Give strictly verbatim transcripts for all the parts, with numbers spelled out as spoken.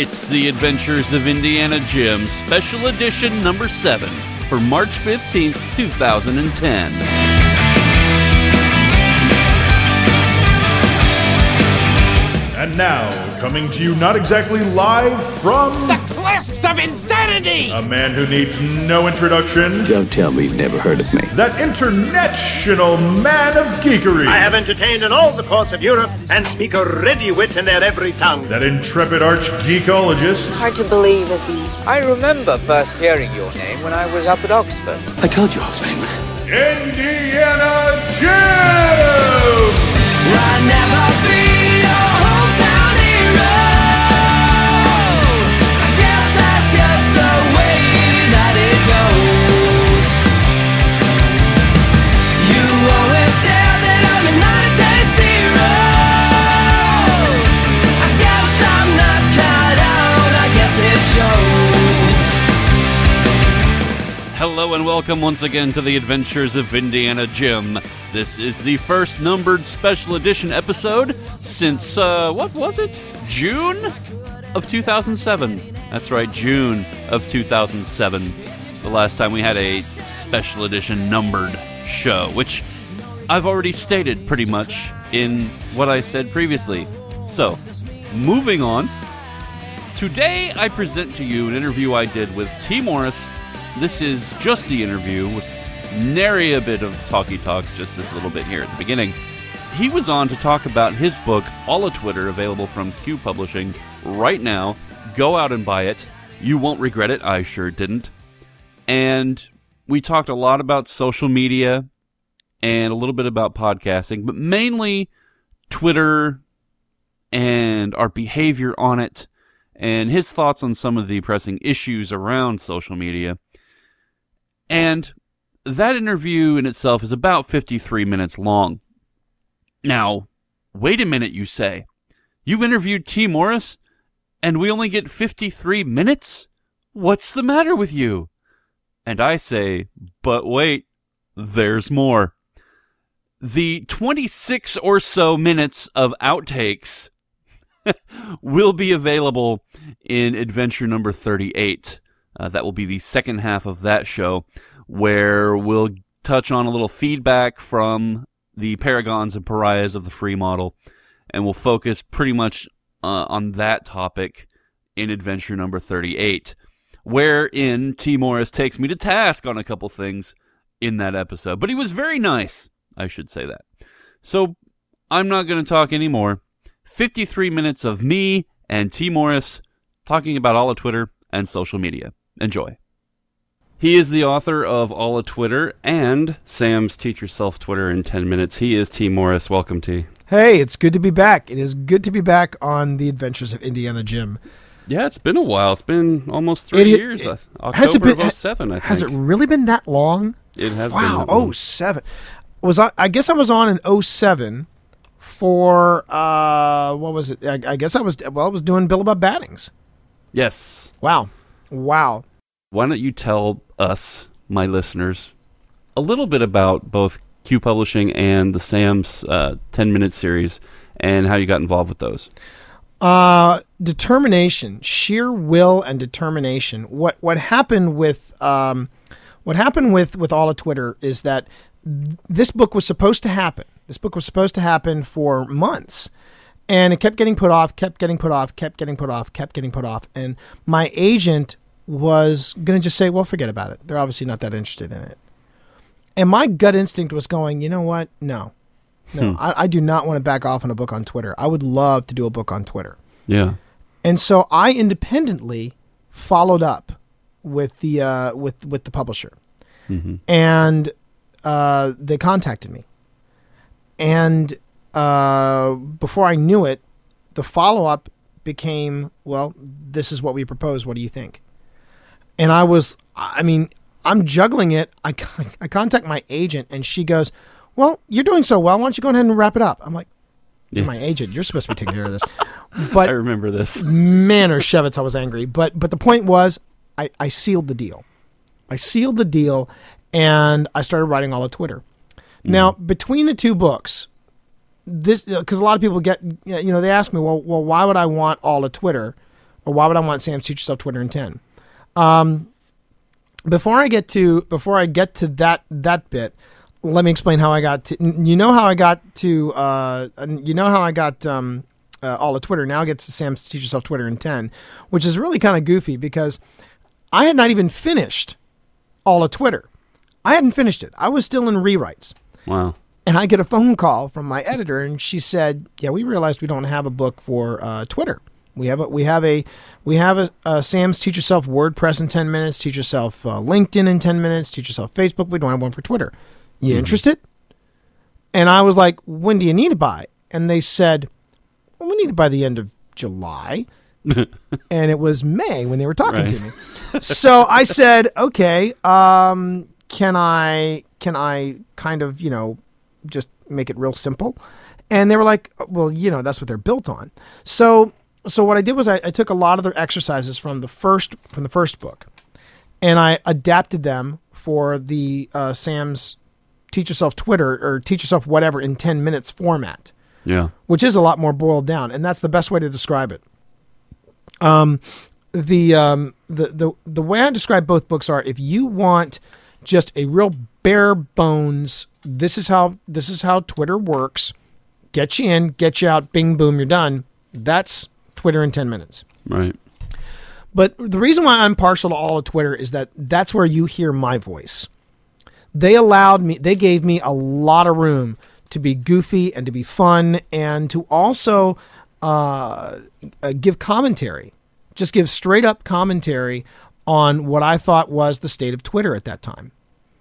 It's the Adventures of Indiana Jim, Special Edition number seven, for March fifteenth, two thousand ten. And now, coming to you not exactly live from... the cliffs of insanity! A man who needs no introduction. Don't tell me you've never heard of me. That international man of geekery. I have entertained in all the courts of Europe and speak a ready wit in their every tongue. That intrepid arch-geekologist. Hard to believe, isn't it? I remember first hearing your name when I was up at Oxford. I told you I was famous. Indiana Jim! I'll never be your hometown hero. I guess that's just the way that it goes. You always said that I'm a night zero. I guess I'm not cut out, I guess it shows. Hello and welcome once again to the Adventures of Indiana Jim. This is the first numbered special edition episode since, uh, what was it? June of two thousand seven. That's right, June of two thousand seven. The last time we had a special edition numbered show, which I've already stated pretty much in what I said previously. So, moving on. Today I present to you an interview I did with T. Morris. This is just the interview with nary a bit of talky talk, just this little bit here at the beginning. He was on to talk about his book, All of Twitter, available from Q Publishing right now. Go out and buy it. You won't regret it. I sure didn't. And we talked a lot about social media and a little bit about podcasting, but mainly Twitter and our behavior on it and his thoughts on some of the pressing issues around social media. And that interview in itself is about fifty-three minutes long. Now, wait a minute, you say. You interviewed T. Morris, and we only get fifty-three minutes? What's the matter with you? And I say, but wait, there's more. The twenty-six or so minutes of outtakes will be available in adventure number thirty-eight. Uh, that will be the second half of that show, where we'll touch on a little feedback from the paragons and pariahs of the free model, and we'll focus pretty much uh, on that topic in adventure number thirty-eight, wherein T. Morris takes me to task on a couple things in that episode. But he was very nice, I should say that. So I'm not going to talk anymore. fifty-three minutes of me and T. Morris talking about all of Twitter and social media. Enjoy. He is the author of All of Twitter and Sam's Teach Yourself Twitter in ten minutes. He is T. Morris. Welcome, T. Hey, it's good to be back. It is good to be back on the Adventures of Indiana Jim. Yeah, it's been a while. It's been almost three it, years. It, October been, of oh seven, I think. Has it really been that long? It has wow, been. Wow, oh seven. Was I, I guess I was on in oh seven for, uh, what was it? I, I guess I was, well, I was doing Bill Above Battings. Yes. Wow. Wow. Why don't you tell us, my listeners, a little bit about both Q Publishing and the Sam's uh, ten-minute series and how you got involved with those? Uh, determination, sheer will and determination. What what happened with um, what happened with, with All of Twitter is that th- this book was supposed to happen. This book was supposed to happen for months. And it kept getting put off, kept getting put off, kept getting put off, kept getting put off. And my agent was going to just say, well, forget about it. They're obviously not that interested in it. And my gut instinct was going, you know what? No. No, hmm. I, I do not want to back off on a book on Twitter. I would love to do a book on Twitter. Yeah. And so I independently followed up with the uh, with with the publisher. Mm-hmm. And uh, they contacted me. And uh, before I knew it, the follow-up became, well, this is what we propose. What do you think? And I was, I mean, I'm juggling it. I, I contact my agent, and she goes, well, you're doing so well. Why don't you go ahead and wrap it up? I'm like, you're yeah. my agent. You're supposed to be taking care of this. But I remember this. Man, or Shevitz, I was angry. But but the point was, I, I sealed the deal. I sealed the deal, and I started writing all of Twitter. Mm. Now, between the two books, this because a lot of people get, you know, they ask me, well, well, why would I want all of Twitter or why would I want Sam's Teach Yourself Twitter in ten? Um, before I get to before I get to that that bit, let me explain how I got to. You know how I got to. Uh, you know how I got um, uh, all of Twitter. Now it gets to Sam's Teach Yourself Twitter in ten, which is really kind of goofy because I had not even finished all of Twitter. I hadn't finished it. I was still in rewrites. Wow. And I get a phone call from my editor, and she said, "Yeah, we realized we don't have a book for uh, Twitter. We have a we have a we have a, a Sam's Teach Yourself WordPress in ten minutes, Teach Yourself uh, LinkedIn in ten minutes, Teach Yourself Facebook. We don't have one for Twitter. You mm-hmm. interested?" And I was like, "When do you need it by?" And they said, "Well, we need it by the end of July." And it was May when they were talking right. to me. So I said, "Okay, um, can I can I kind of you know." just make it real simple?" And they were like, "Well, you know, that's what they're built on." So, so what I did was I, I took a lot of their exercises from the first, from the first book, and I adapted them for the uh, Sam's Teach Yourself Twitter or Teach Yourself whatever in ten minutes format. Yeah. Which is a lot more boiled down. And that's the best way to describe it. Um, the, um, the, the, the way I describe both books are, if you want just a real bare bones, this is how this is how Twitter works. Get you in, get you out, bing, boom, you're done. That's Twitter in ten minutes. Right. But the reason why I'm partial to all of Twitter is that that's where you hear my voice. They allowed me, they gave me a lot of room to be goofy and to be fun and to also uh, uh, give commentary. Just give straight up commentary on what I thought was the state of Twitter at that time.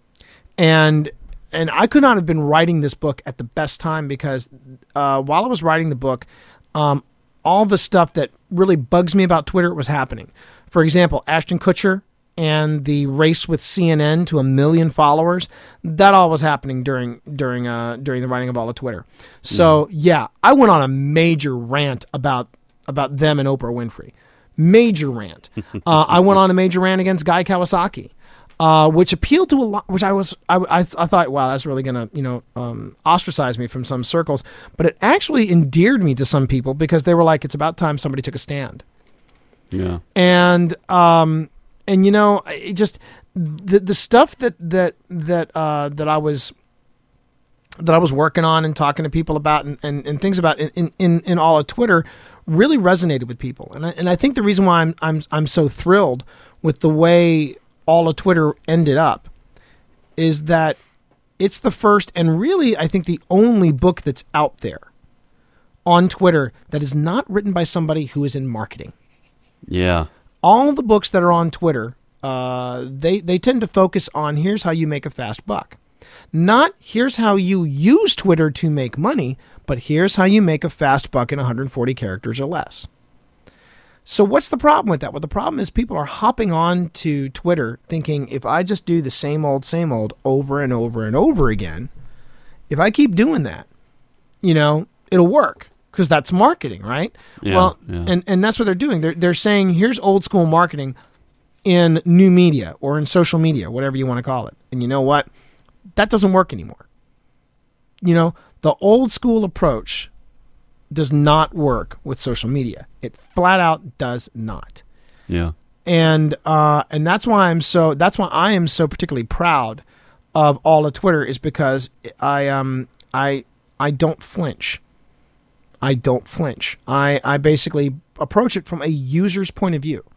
And and I could not have been writing this book at the best time because uh, while I was writing the book, um, all the stuff that really bugs me about Twitter was happening. For example, Ashton Kutcher and the race with C N N to a million followers, that all was happening during during uh, during the writing of all of Twitter. So mm. yeah, I went on a major rant about about them and Oprah Winfrey. Major rant. Uh, I went on a major rant against Guy Kawasaki. Uh, which appealed to a lot, which I was, I, I, I thought, wow, that's really going to, you know, um, ostracize me from some circles. But it actually endeared me to some people because they were like, it's about time somebody took a stand. Yeah. And, um, and you know, it just, the, the stuff that, that, that, uh, that I was, that I was working on and talking to people about and, and, and things about in, in, in all of Twitter really resonated with people. And I, and I think the reason why I'm, I'm, I'm so thrilled with the way all of Twitter ended up is that it's the first and really, I think, the only book that's out there on Twitter that is not written by somebody who is in marketing. Yeah. All the books that are on Twitter, uh, they, they tend to focus on here's how you make a fast buck. Not here's how you use Twitter to make money, but here's how you make a fast buck in one hundred forty characters or less. So what's the problem with that? Well, the problem is people are hopping on to Twitter thinking if I just do the same old, same old over and over and over again, if I keep doing that, you know, it'll work because that's marketing, right? Yeah, well, yeah. And, and that's what they're doing. They're, they're saying here's old school marketing in new media or in social media, whatever you want to call it. And you know what? That doesn't work anymore. You know, the old school approach does not work with social media. It flat out does not. Yeah. And uh, and that's why I'm so that's why I am so particularly proud of all of Twitter is because I um I I don't flinch. I don't flinch. I, I basically approach it from a user's point of view.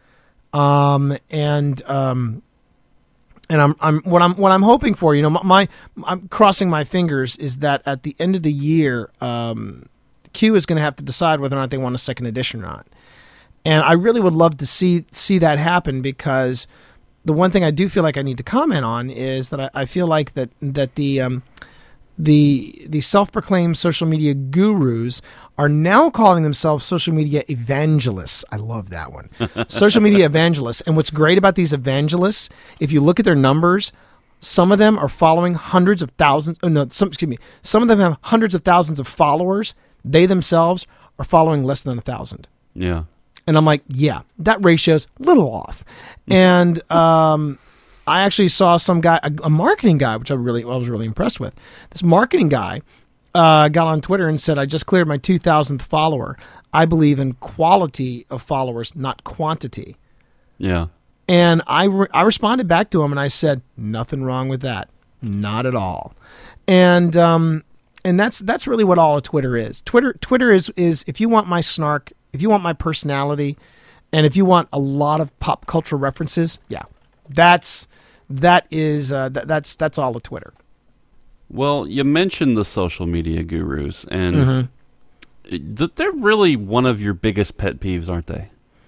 Um and um and I'm I'm what I'm what I'm hoping for, you know, my, my I'm crossing my fingers is that at the end of the year um Q is going to have to decide whether or not they want a second edition or not. And I really would love to see see that happen because the one thing I do feel like I need to comment on is that I, I feel like that that the um, the the self-proclaimed social media gurus are now calling themselves social media evangelists. I love that one. Social media evangelists. And what's great about these evangelists, if you look at their numbers, some of them are following hundreds of thousands. Oh no, some, excuse me. Some of them have hundreds of thousands of followers. They themselves are following less than a thousand. Yeah. And I'm like, yeah, that ratio's a little off. And um, I actually saw some guy, a, a marketing guy, which I really, I was really impressed with. This marketing guy uh, got on Twitter and said, I just cleared my two thousandth follower. I believe in quality of followers, not quantity. Yeah. And I, re- I responded back to him and I said, nothing wrong with that. Not at all. And um, and that's that's really what all of Twitter is. Twitter Twitter is, is if you want my snark, if you want my personality, and if you want a lot of pop culture references, yeah, that's that is uh, th- that's that's all of Twitter. Well, you mentioned the social media gurus, and Mm-hmm. they're really one of your biggest pet peeves, aren't they?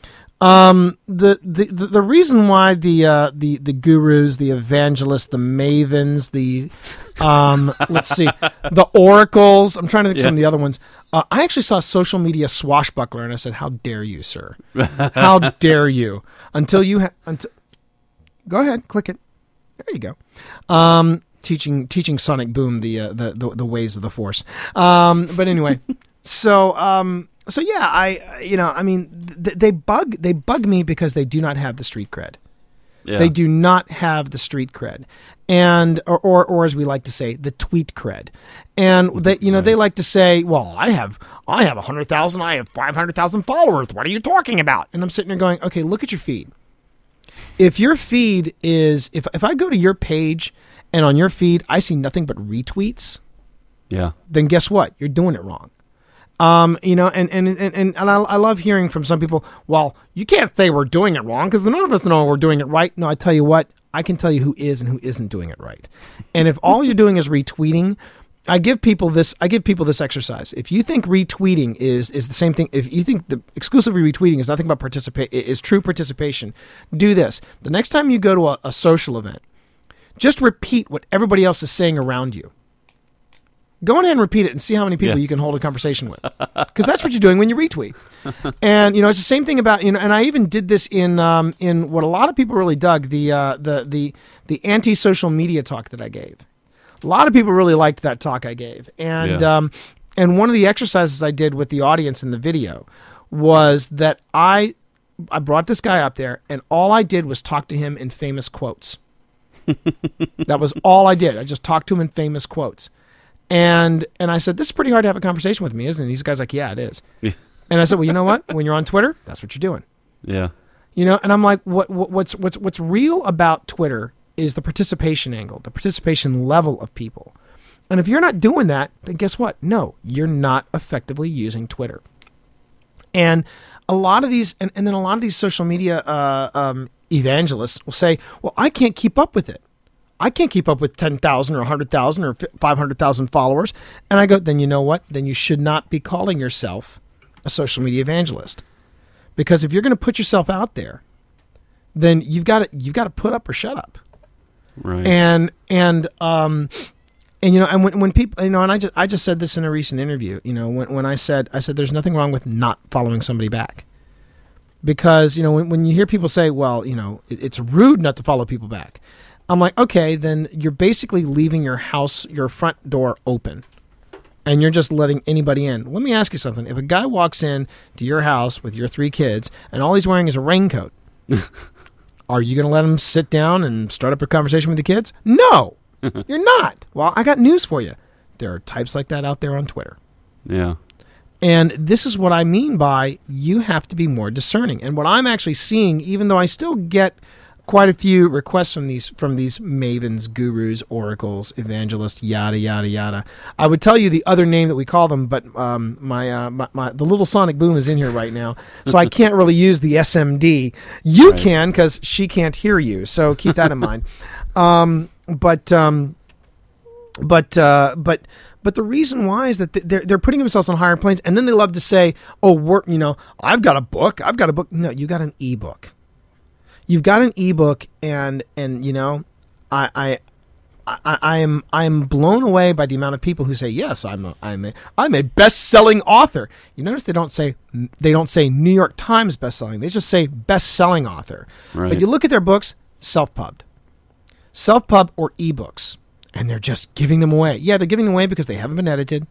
Um, the, the, the, the reason why the, uh, the, the gurus, the evangelists, the mavens, the, um, let's see, the oracles, I'm trying to think of some of the other ones. Uh, I actually saw Social Media Swashbuckler and I said, how dare you, sir? How dare you? Until you ha- until, go ahead, click it. There you go. Um, teaching, teaching Sonic Boom the, uh, the, the, the ways of the Force. Um, but anyway, so, um, So yeah, I you know I mean th- they bug they bug me because they do not have the street cred. Yeah. They do not have the street cred, and or, or or as we like to say, the tweet cred. And they you know they like to say, well, I have I have a hundred thousand, I have five hundred thousand followers. What are you talking about? And I'm sitting there going, okay, look at your feed. If your feed is if if I go to your page and on your feed I see nothing but retweets, Yeah. then guess what? You're doing it wrong. Um, you know, and and and and, and I, I love hearing from some people. Well, you can't say we're doing it wrong because none of us know we're doing it right. No, I tell you what, I can tell you who is and who isn't doing it right. And if all you're doing is retweeting, I give people this. I give people this exercise. If you think retweeting is is the same thing, if you think the exclusively retweeting is nothing but participate is true participation, do this. The next time you go to a, a social event, just repeat what everybody else is saying around you. Go ahead and repeat it and see how many people Yeah. you can hold a conversation with. Because that's what you're doing when you retweet. And, you know, it's the same thing about, you know, and I even did this in um, in what a lot of people really dug, the uh, the the the anti-social media talk that I gave. A lot of people really liked that talk I gave. And Yeah. um, and one of the exercises I did with the audience in the video was that I I brought this guy up there and all I did was talk to him in famous quotes. That was all I did. I just talked to him in famous quotes. And and I said, this is pretty hard to have a conversation with me, isn't it? And these guys like, yeah, it is. And I said, well, you know what? When you're on Twitter, that's what you're doing. Yeah. You know, and I'm like, what, what what's what's what's real about Twitter is the participation angle, the participation level of people. And if you're not doing that, then guess what? No, you're not effectively using Twitter. And a lot of these, and, and then a lot of these social media uh, um, evangelists will say, well, I can't keep up with it. I can't keep up with ten thousand or one hundred thousand or five hundred thousand followers. And I go, then you know what? Then you should not be calling yourself a social media evangelist. Because if you're going to put yourself out there, then you've got to, you've got to put up or shut up. Right. And, and, um, and, you know, and when, when people, you know, and I just, I just said this in a recent interview, you know, when, when I said, I said, there's nothing wrong with not following somebody back. Because, you know, when, when you hear people say, well, you know, it, it's rude not to follow people back. I'm like, okay, then you're basically leaving your house, your front door open, and you're just letting anybody in. Let me ask you something. If a guy walks in to your house with your three kids, and all he's wearing is a raincoat, are you going to let him sit down and start up a conversation with the kids? No, you're not. Well, I got news for you. There are types like that out there on Twitter. Yeah. And this is what I mean by you have to be more discerning. And what I'm actually seeing, even though I still get quite a few requests from these from these mavens, gurus, oracles, evangelists, yada yada yada. I would tell you the other name that we call them, but um, my, uh, my my the little Sonic Boom is in here right now, so I can't really use the S M D. You Right. can because she can't hear you, so keep that in mind. Um, but um, but uh, but. But the reason why is that they're they're putting themselves on higher planes, and then they love to say, "Oh, we're you know, I've got a book, I've got a book." No, you got an ebook. You've got an ebook, and and you know, I I, I I am I am blown away by the amount of people who say, "Yes, I'm a I'm a I'm a best-selling author." You notice they don't say they don't say New York Times best-selling. They just say best-selling author. Right. But you look at their books, self-pubbed, self-pub or ebooks, and they're just giving them away. Yeah, they're giving them away because they haven't been edited.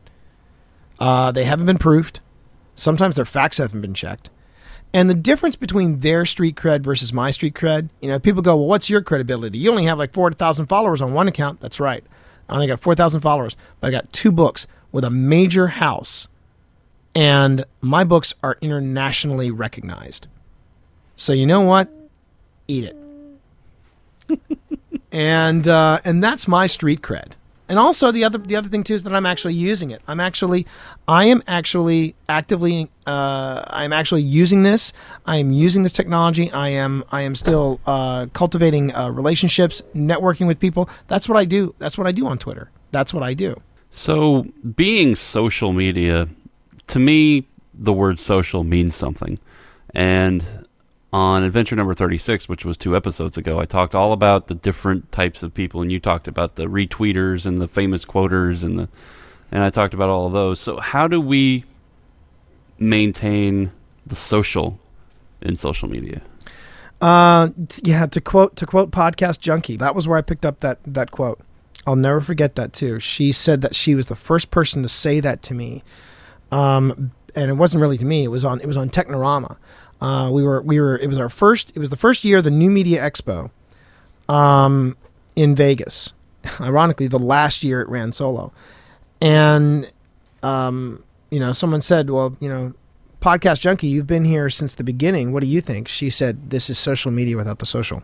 Uh, they haven't been proofed. Sometimes their facts haven't been checked. And the difference between their street cred versus my street cred, you know, people go, well, what's your credibility? You only have like four hundred thousand followers on one account. That's right. I only got four thousand followers, but I got two books with a major house and my books are internationally recognized. So you know what? Eat it. and uh, and that's my street cred. And also the other the other thing too is that I'm actually using it. I'm actually I am actually actively uh, I'm actually using this. I am using this technology. I am I am still uh, cultivating uh, relationships, networking with people. That's what I do. That's what I do on Twitter. That's what I do. So being social media, to me, the word social means something. And on Adventure Number thirty-six, which was two episodes ago, I talked all about the different types of people, and you talked about the retweeters and the famous quoters, and the, and I talked about all of those. So how do we maintain the social in social media? Uh, yeah, to quote to quote Podcast Junkie, that was where I picked up that that quote. I'll never forget that too. She said that she was the first person to say that to me, um, and it wasn't really to me. It was on it was on Technorama. Uh, we were, we were, it was our first, it was the first year of the New Media Expo, um, in Vegas. Ironically, the last year it ran solo. And, um, you know, someone said, well, you know, Podcast Junkie, you've been here since the beginning. What do you think? She said, this is social media without the social.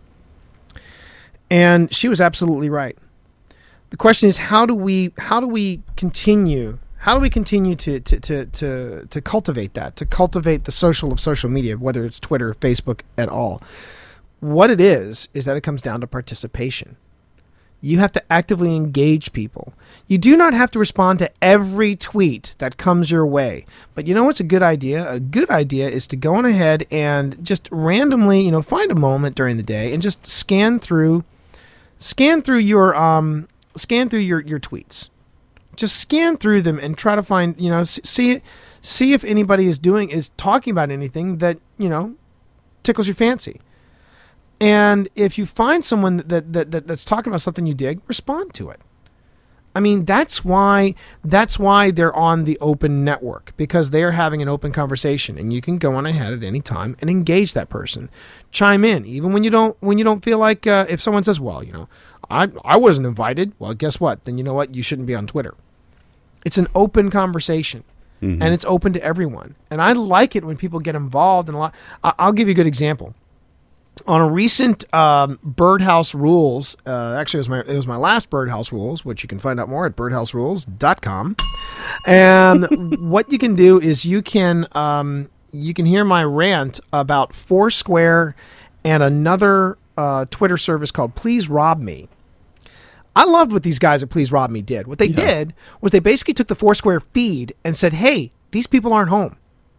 And she was absolutely right. The question is, how do we, how do we continue How do we continue to, to, to, to, to cultivate that, to cultivate the social of social media, whether it's Twitter, Facebook, at all? What it is, is that it comes down to participation. You have to actively engage people. You do not have to respond to every tweet that comes your way. But you know what's a good idea? A good idea is to go on ahead and just randomly, you know, find a moment during the day and just scan through, scan through your, um, scan through your, your tweets. Just scan through them and try to find, you know, see see if anybody is doing, is talking about anything that, you know, tickles your fancy. And if you find someone that, that, that that's talking about something you dig, respond to it. I mean, that's why that's why they're on the open network, because they're having an open conversation, and you can go on ahead at any time and engage that person. Chime in, even when you don't when you don't feel like, uh, if someone says, well, you know, I I wasn't invited. Well, guess what? Then you know what? You shouldn't be on Twitter. It's an open conversation, mm-hmm. and it's open to everyone. And I like it when people get involved in a lot. I- I'll give you a good example. On a recent um, Birdhouse Rules, uh, actually it was my it was my last Birdhouse Rules, which you can find out more at birdhouse rules dot com. And what you can do is you can um, you can hear my rant about Foursquare and another uh, Twitter service called Please Rob Me. I loved what these guys at Please Rob Me did. What they yeah. did was they basically took the Foursquare feed and said, hey, these people aren't home.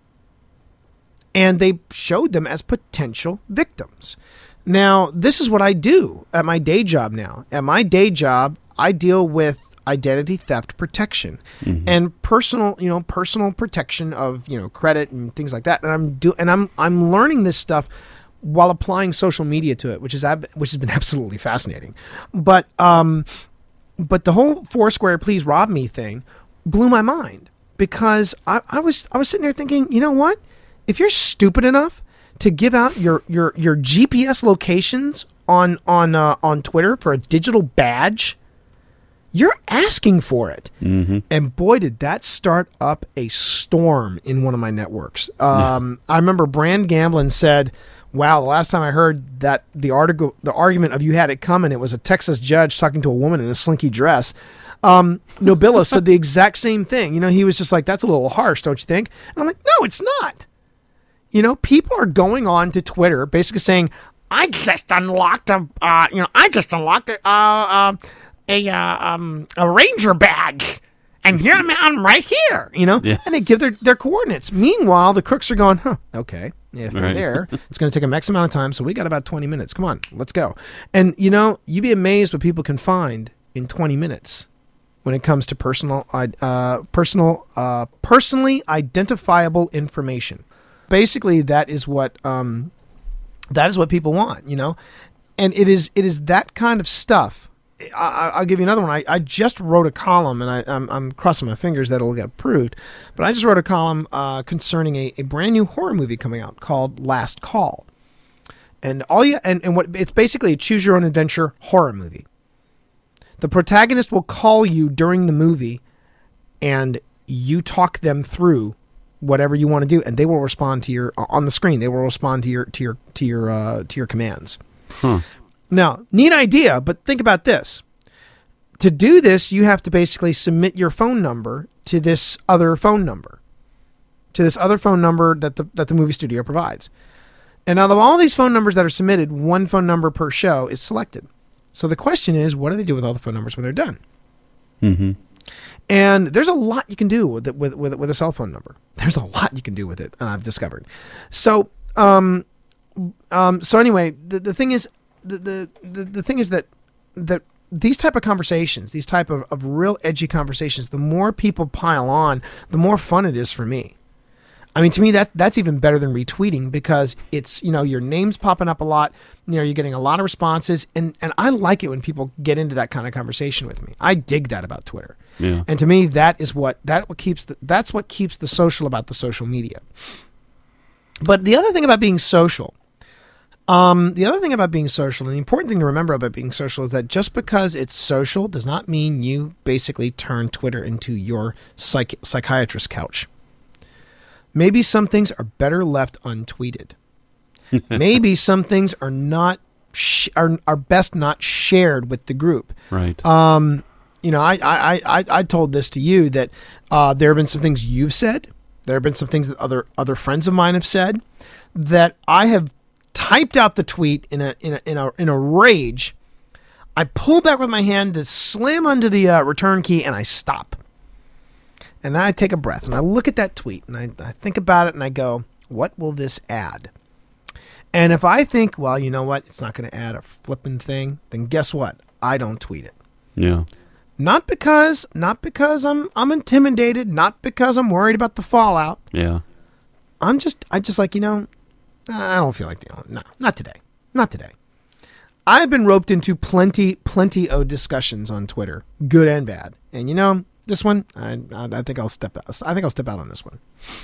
And they showed them as potential victims. Now, this is what I do at my day job now. At my day job, I deal with identity theft protection mm-hmm. and personal, you know, personal protection of, you know, credit and things like that. And I'm do and I'm I'm learning this stuff while applying social media to it, which is ab- which has been absolutely fascinating. But um, but the whole Foursquare Please Rob Me thing blew my mind, because I, I was I was sitting there thinking, you know what? If you're stupid enough to give out your your, your G P S locations on on uh, on Twitter for a digital badge, you're asking for it. Mm-hmm. And boy, did that start up a storm in one of my networks. Um, yeah. I remember Brand Gamblin said, wow, the last time I heard that the article, the argument of you had it coming, it was a Texas judge talking to a woman in a slinky dress. Um, Nobila said the exact same thing. You know, he was just like, that's a little harsh, don't you think? And I'm like, no, it's not. You know, people are going on to Twitter basically saying, I just unlocked a, uh, you know, I just unlocked a, uh, uh, a, uh, um, a Ranger badge. And here I'm, I'm right here, you know, yeah. and they give their, their coordinates. Meanwhile, the crooks are going, huh, okay, if they're right. there, it's going to take them X amount of time, so we got about twenty minutes. Come on, let's go. And, you know, you'd be amazed what people can find in twenty minutes when it comes to personal, uh, personal, uh, personally identifiable information. Basically, that is what um, that is what people want, you know, and it is it is that kind of stuff. I, I'll give you another one. I, I just wrote a column, and I, I'm, I'm crossing my fingers that it'll get approved. But I just wrote a column uh, concerning a, a brand new horror movie coming out called Last Call, and all you and, and what it's basically a choose your own adventure horror movie. The protagonist will call you during the movie, and you talk them through whatever you want to do, and they will respond to your on the screen. They will respond to your to your to your uh, to your commands. Huh. Now, neat idea, but think about this. To do this, you have to basically submit your phone number to this other phone number, to this other phone number that the that the movie studio provides. And out of all these phone numbers that are submitted, one phone number per show is selected. So the question is, what do they do with all the phone numbers when they're done? Mm-hmm. And there's a lot you can do with it, with with with a cell phone number. There's a lot you can do with it, and I've discovered. So, um, um, so anyway, the the thing is, the the the, the thing is that that these type of conversations, these type of, of real edgy conversations, the more people pile on, the more fun it is for me. I mean, to me, that that's even better than retweeting, because it's, you know, your name's popping up a lot. You know, you're getting a lot of responses, and, and I like it when people get into that kind of conversation with me. I dig that about Twitter. Yeah. And to me, that is what that what keeps the, that's what keeps the social about the social media. But the other thing about being social, um, the other thing about being social, and the important thing to remember about being social, is that just because it's social does not mean you basically turn Twitter into your psych- psychiatrist couch. Maybe some things are better left untweeted. Maybe some things are not sh- are are best not shared with the group. Right. Um, you know, I I I I told this to you that uh, there have been some things you've said. There have been some things that other other friends of mine have said that I have typed out the tweet in a in a in a in a rage. I pull back with my hand to slam onto the uh, return key, and I stop. And then I take a breath and I look at that tweet and I, I think about it and I go, what will this add? And if I think, well, you know what, it's not going to add a flipping thing, then guess what? I don't tweet it. Yeah. Not because, not because I'm I'm intimidated, not because I'm worried about the fallout. Yeah. I'm just, I just like, you know, I don't feel like dealing. No, not today. Not today. I've been roped into plenty, plenty of discussions on Twitter, good and bad. And you know, this one, I, I think I'll step out. I think I'll step out on this one.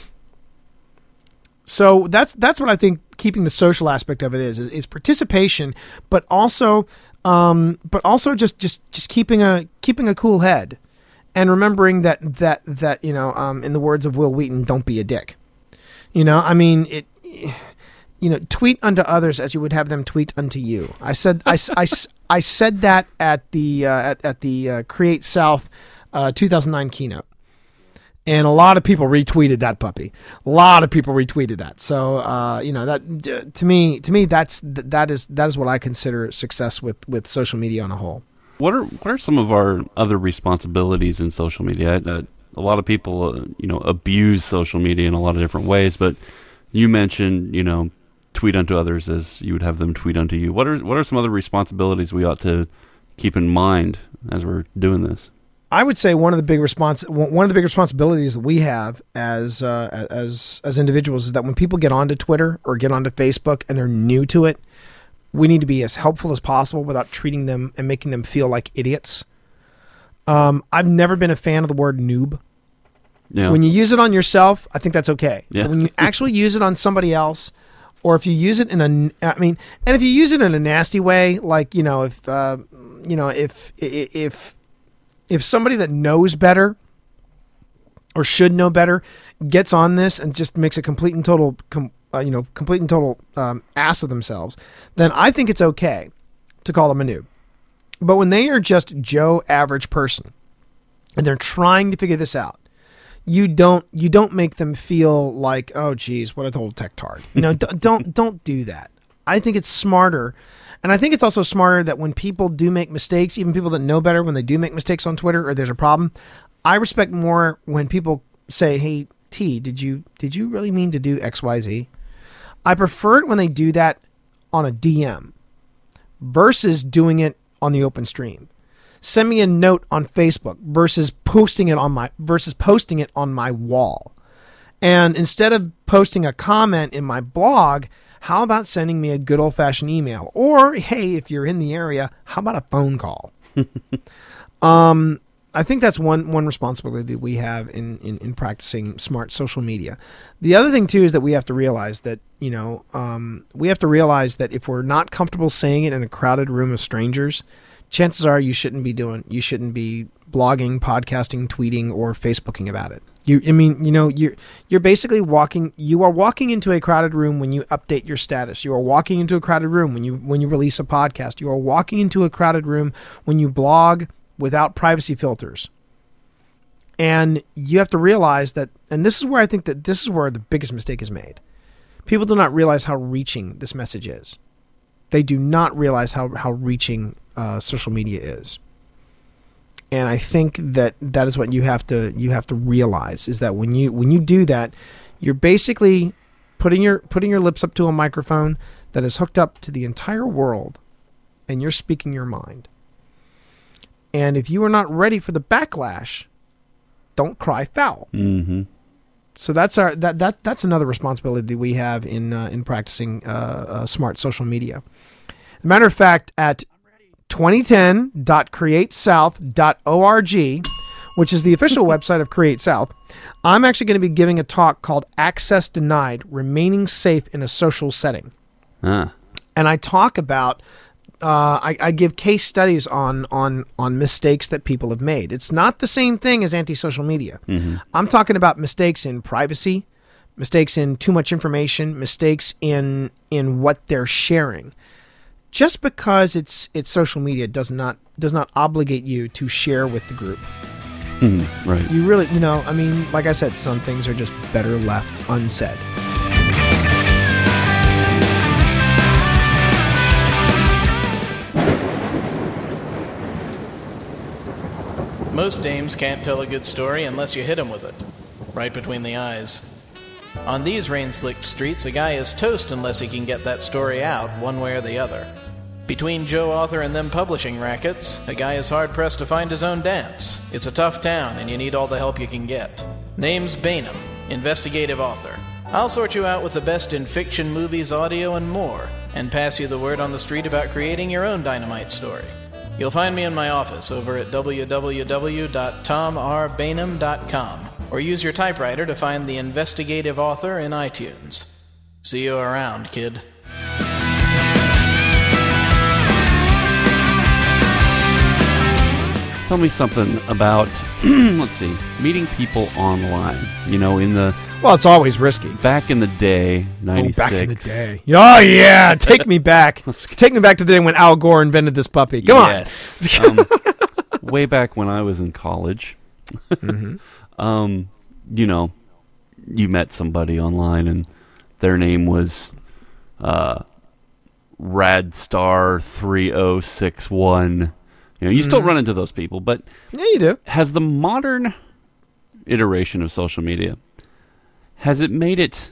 So that's that's what I think keeping the social aspect of it is is, is participation, but also um, but also just, just, just keeping a keeping a cool head, and remembering that that that you know, um, in the words of Will Wheaton, don't be a dick. You know, I mean it. You know, tweet unto others as you would have them tweet unto you. I said I, I, I said that at the uh, at at the uh, Create South uh, two thousand nine keynote, and a lot of people retweeted that puppy. A lot of people retweeted that. So uh, you know, that to me to me that's that is that is what I consider success with, with social media on a whole. What are what are some of our other responsibilities in social media? Uh, a lot of people uh, you know abuse social media in a lot of different ways, but you mentioned you know. tweet unto others as you would have them tweet unto you. What are what are some other responsibilities we ought to keep in mind as we're doing this? I would say one of the big respons- one of the big responsibilities that we have as uh, as as individuals is that when people get onto Twitter or get onto Facebook and they're new to it, we need to be as helpful as possible without treating them and making them feel like idiots. Um, I've never been a fan of the word noob. Yeah. When you use it on yourself, I think that's okay. Yeah. But when you actually use it on somebody else, or if you use it in a, I mean, and if you use it in a nasty way, like, you know, if, uh, you know, if, if, if somebody that knows better or should know better gets on this and just makes a complete and total, com, uh, you know, complete and total um, ass of themselves, then I think it's okay to call them a noob. But when they are just Joe average person and they're trying to figure this out, You don't you don't make them feel like, oh geez, what a total tech-tard. You know, d- don't don't do that. I think it's smarter, and I think it's also smarter that when people do make mistakes, even people that know better, when they do make mistakes on Twitter or there's a problem, I respect more when people say, "Hey T, did you did you really mean to do X Y Z?" I prefer it when they do that on a D M versus doing it on the open stream. Send me a note on Facebook versus posting it on my versus posting it on my wall. And instead of posting a comment in my blog, how about sending me a good old-fashioned email? Or, hey, if you're in the area, how about a phone call? um, I think that's one one responsibility that we have in, in, in practicing smart social media. The other thing, too, is that we have to realize that, you know, um, we have to realize that if we're not comfortable saying it in a crowded room of strangers, chances are you shouldn't be doing, you shouldn't be blogging, podcasting, tweeting, or Facebooking about it. You, I mean, you know, you're you're basically walking. You are walking into a crowded room when you update your status. You are walking into a crowded room when you when you release a podcast. You are walking into a crowded room when you blog without privacy filters. And you have to realize that, and this is where I think that this is where the biggest mistake is made. People do not realize how reaching this message is. They do not realize how how reaching uh, social media is. And I think that that is what you have to you have to realize is that when you when you do that, you're basically putting your putting your lips up to a microphone that is hooked up to the entire world, and you're speaking your mind. And if you are not ready for the backlash, don't cry foul. Mm-hmm. So that's our that that that's another responsibility we have in uh, in practicing uh, uh, smart social media. As a matter of fact, at twenty ten dot create south dot org, which is the official website of Create South, I'm actually going to be giving a talk called Access Denied, Remaining Safe in a Social Setting. Ah. And I talk about, uh, I, I give case studies on, on, on mistakes that people have made. It's not the same thing as anti-social media. Mm-hmm. I'm talking about mistakes in privacy, mistakes in too much information, mistakes in in what they're sharing. Just because it's it's social media does not does not obligate you to share with the group. Mm, right. You really, you know, I mean, like I said, some things are just better left unsaid. Most dames can't tell a good story unless you hit them with it, right between the eyes. On these rain-slicked streets, a guy is toast unless he can get that story out one way or the other. Between Joe Author and them publishing rackets, a guy is hard-pressed to find his own dance. It's a tough town, and you need all the help you can get. Name's Bainham, investigative author. I'll sort you out with the best in fiction, movies, audio, and more, and pass you the word on the street about creating your own dynamite story. You'll find me in my office over at w w w dot tom r bainham dot com, or use your typewriter to find the investigative author in iTunes. See you around, kid. Tell me something about, let's see, meeting people online. You know, in the... Well, it's always risky. Back in the day, ninety-six. Oh, back in the day. Oh, yeah. Take me back. Take me back to the day when Al Gore invented this puppy. Come yes. on. um, way back when I was in college, mm-hmm. um, you know, you met somebody online and their name was uh, Radstar three oh six one. You know, you still Mm-hmm. run into those people, but Yeah, you do. has the modern iteration of social media, has it made it,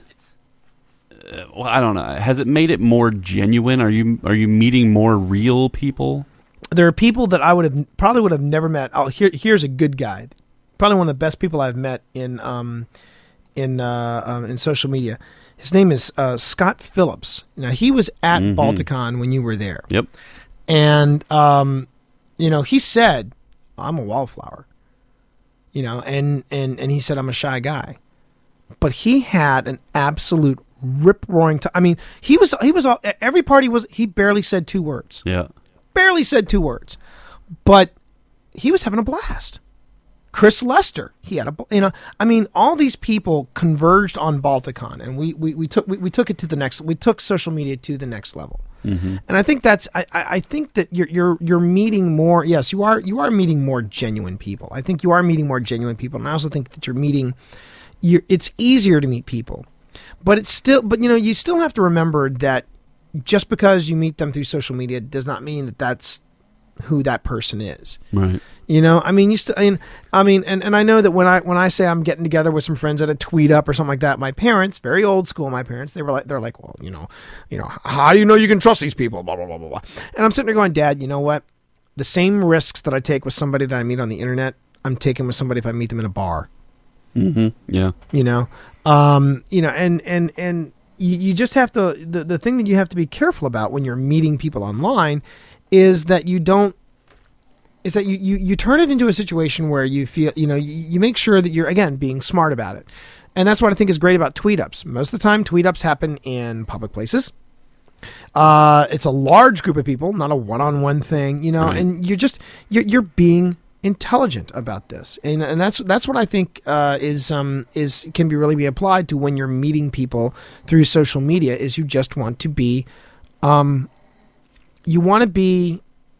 uh, well, I don't know, has it made it more genuine? Are you are you meeting more real people? There are people that I would have probably would have never met. Oh, here, here's a good guy. Probably one of the best people I've met in um, in uh, um, in social media. His name is uh, Scott Phillips. Now, he was at Mhm. Balticon when you were there. Yep. And, um, you know, he said, I'm a wallflower. You know, and, and, and he said, I'm a shy guy. But he had an absolute rip-roaring time. I mean, he was, he was, all, every party was, he barely said two words. Yeah. Barely said two words. But he was having a blast. Chris Lester, he had a, you know, I mean, all these people converged on Balticon, and we, we, we took we, we took it to the next, we took social media to the next level. Mm-hmm. And I think that's, I, I I think that you're you're you're meeting more. Yes, you are you are meeting more genuine people. I think you are meeting more genuine people, and I also think that you're meeting, you're, it's easier to meet people, but it's still, but you know, you still have to remember that just because you meet them through social media does not mean that that's who that person is. Right. You know, I mean, you still, I mean, I mean, and, and I know that when I when I say I'm getting together with some friends at a tweet up or something like that, my parents, very old school, my parents, they were like, they're like, well, you know, you know, how do you know you can trust these people? Blah blah blah blah blah. And I'm sitting there going, Dad, you know what? The same risks that I take with somebody that I meet on the internet, I'm taking with somebody if I meet them in a bar. Mm-hmm. Yeah. You know, um, you know, and and and you, you just have to. The the thing that you have to be careful about when you're meeting people online is that you don't. Is that you, you, you turn it into a situation where you feel, you know, you, you make sure that you're, again, being smart about it. And that's what I think is great about tweet ups. Most of the time, tweet ups happen in public places. Uh, it's a large group of people, not a one-on-one thing, you know, Right. and you're just, you're, you're being intelligent about this, and and that's that's what I think uh, is um is can be really be applied to when you're meeting people through social media. Is you just want to be, um, you want to be,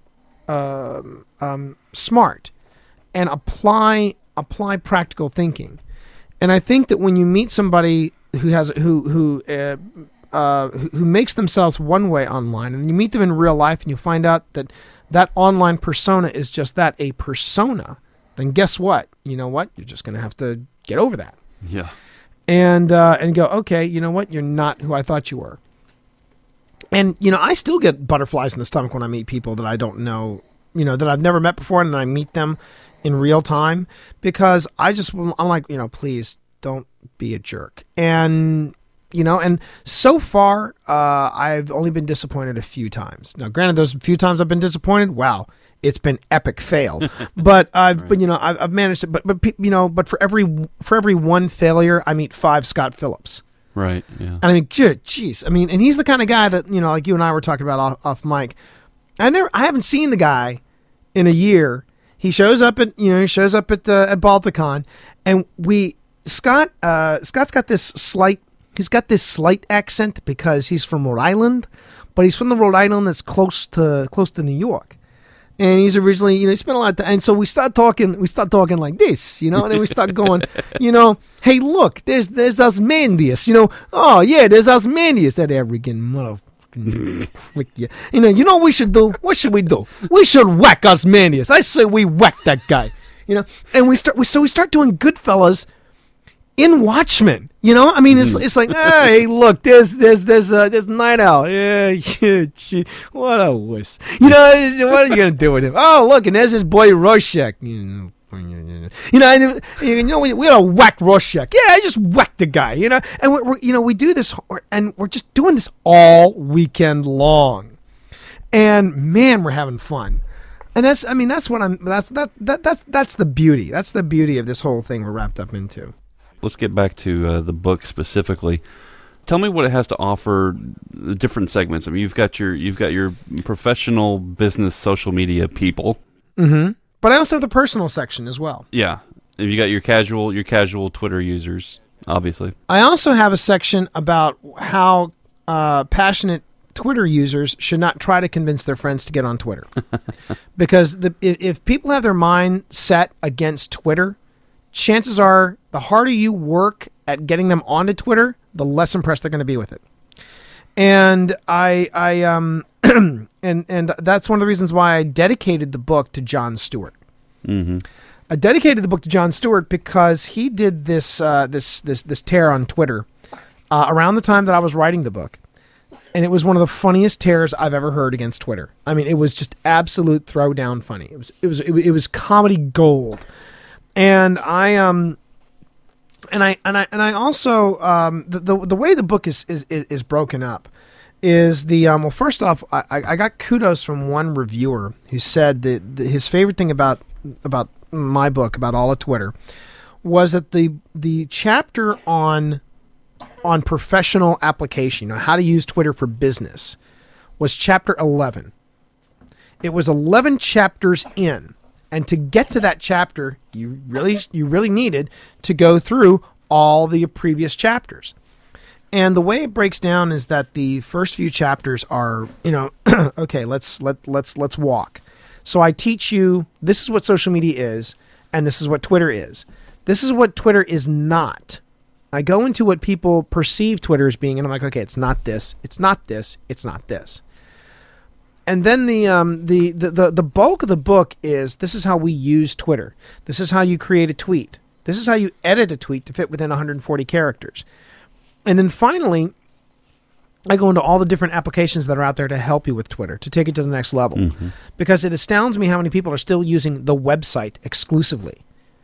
um, um, smart, and apply apply practical thinking, and I think that when you meet somebody who has who who uh, uh, who, who makes themselves one way online, and you meet them in real life, and you find out that that online persona is just that, a persona, then guess what? You know what? You're just going to have to get over that. Yeah. And uh, and go, okay, you know what? You're not who I thought you were. And, you know, I still get butterflies in the stomach when I meet people that I don't know, you know, that I've never met before, and I meet them in real time, because I just, I'm like, you know, please don't be a jerk. And... You know, and so far, uh, I've only been disappointed a few times. Now, granted, those few times I've been disappointed, wow, it's been epic fail. But I've, right. but you know, I've, I've managed it. But but you know, but for every for every one failure, I meet five Scott Phillips. Right. Yeah. And I mean, jeez, I mean, and he's the kind of guy that, you know, like you and I were talking about off, off mic. I never, I haven't seen the guy in a year. He shows up at, you know, he shows up at uh, at Balticon, and we Scott uh, Scott's got this slight. He's got this slight accent because he's from Rhode Island, but he's from the Rhode Island that's close to close to New York. And he's originally, you know, he spent a lot of time. And so we start talking, we start talking like this, you know, and then we start going, you know, hey, look, there's there's Osmandius, you know, oh yeah, there's Osmandius, that arrogant motherfucking prick. You know, you know what we should do? What should we do? We should whack Osmandius. I say we whack that guy, you know. And we start, we, so we start doing Goodfellas in Watchmen, you know, I mean, it's it's like, hey, look, there's there's there's uh, there's Night Owl, yeah, yeah, gee, what a wuss, you know, what are you gonna do with him? Oh, look, and there's his boy Rorschach, you know, you know, and, you know, we we gotta whack Rorschach, yeah, I just whacked the guy, you know, and we're, we're you know we do this, and we're just doing this all weekend long, and man, we're having fun. And that's, I mean, that's what I'm, that's that that that's that's the beauty, that's the beauty of this whole thing we're wrapped up into. Let's get back to uh, the book specifically. Tell me what it has to offer. The different segments. I mean, you've got your you've got your professional, business, social media people. Mm-hmm. But I also have the personal section as well. Yeah, you got your casual your casual Twitter users, obviously. I also have a section about how uh, passionate Twitter users should not try to convince their friends to get on Twitter, because the, if, if people have their mind set against Twitter, chances are the harder you work at getting them onto Twitter, the less impressed they're going to be with it. And I, I, um, and and that's one of the reasons why I dedicated the book to Jon Stewart. Mm-hmm. I dedicated the book to Jon Stewart because he did this, uh, this, this, this tear on Twitter uh, around the time that I was writing the book, and it was one of the funniest tears I've ever heard against Twitter. I mean, it was just absolute throwdown funny. It was, it was, it was, it was comedy gold. And I um, and I and I and I also um, the, the the way the book is is, is broken up is the um. Well, first off, I, I got kudos from one reviewer who said that the, his favorite thing about about my book, about all of Twitter, was that the the chapter on on professional application, you know, how to use Twitter for business, was chapter eleven. It was eleven chapters in. And to get to that chapter, you really you really needed to go through all the previous chapters. And the way it breaks down is that the first few chapters are, you know, okay, let's let let's let's walk. So I teach you, this is what social media is, and this is what Twitter is. This is what Twitter is not. I go into what people perceive Twitter as being, and I'm like, okay, it's not this, it's not this, it's not this. And then the, um, the, the, the, the bulk of the book is, this is how we use Twitter. This is how you create a tweet. This is how you edit a tweet to fit within one hundred forty characters. And then finally, I go into all the different applications that are out there to help you with Twitter, to take it to the next level. Mm-hmm. Because it astounds me how many people are still using the website exclusively.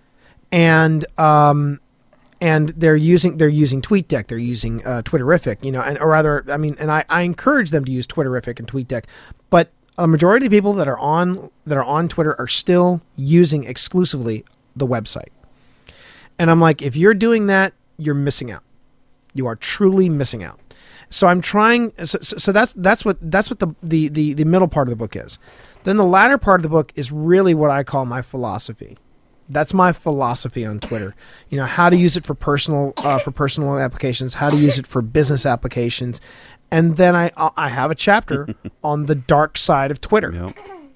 And um, and they're using they're using TweetDeck, they're using uh, Twitterific, you know, and or rather, I mean, and I, I encourage them to use Twitterific and TweetDeck, but a majority of the people that are on that are on Twitter are still using exclusively the website. And I'm like, if you're doing that, you're missing out. You are truly missing out. So I'm trying. So, so, so that's that's what that's what the, the, the, the middle part of the book is. Then the latter part of the book is really what I call my philosophy. That's my philosophy on Twitter. You know, how to use it for personal uh, for personal applications, how to use it for business applications, and then I I have a chapter on the dark side of Twitter. Yep.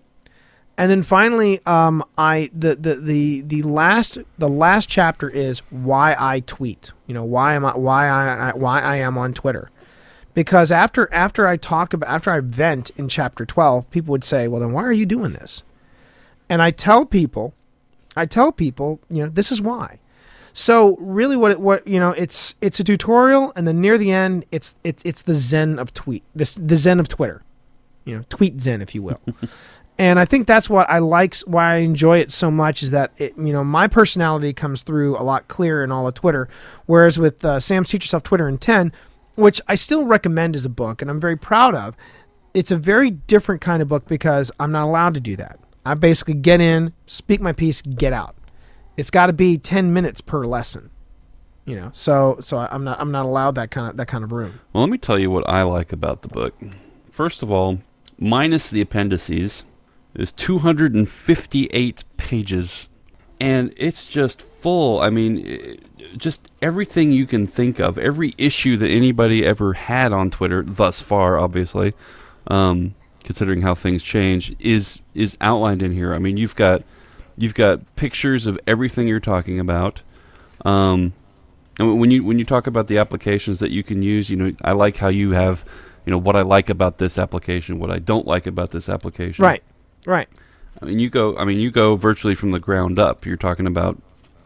And then finally, um, I the, the, the, the last the last chapter is why I tweet. You know, why am I why I, I why I am on Twitter. Because after after I talk about after I vent in chapter twelve, people would say, "Well, then why are you doing this?" And I tell people, I tell people, you know, this is why. So really, what it, what you know, it's it's a tutorial, and then near the end, it's it's it's the zen of tweet, this the zen of Twitter, you know, tweet zen, if you will. And I think that's what I like, why I enjoy it so much, is that it, you know, my personality comes through a lot clearer in all of Twitter, whereas with uh, Sam's Teach Yourself Twitter in ten, which I still recommend as a book, and I'm very proud of, it's a very different kind of book because I'm not allowed to do that. I basically get in, speak my piece, get out. It's got to be ten minutes per lesson, you know. So, so I'm not, I'm not allowed that kind of that kind of room. Well, let me tell you what I like about the book. First of all, minus the appendices, is two hundred fifty-eight pages, and it's just full. I mean, just everything you can think of, every issue that anybody ever had on Twitter thus far, obviously, um, considering how things change, is is outlined in here. I mean, you've got you've got pictures of everything you're talking about. Um, and when you when you talk about the applications that you can use, you know, I like how you have, you know, what I like about this application, what I don't like about this application. Right. Right. I mean, you go. I mean, you go virtually from the ground up. You're talking about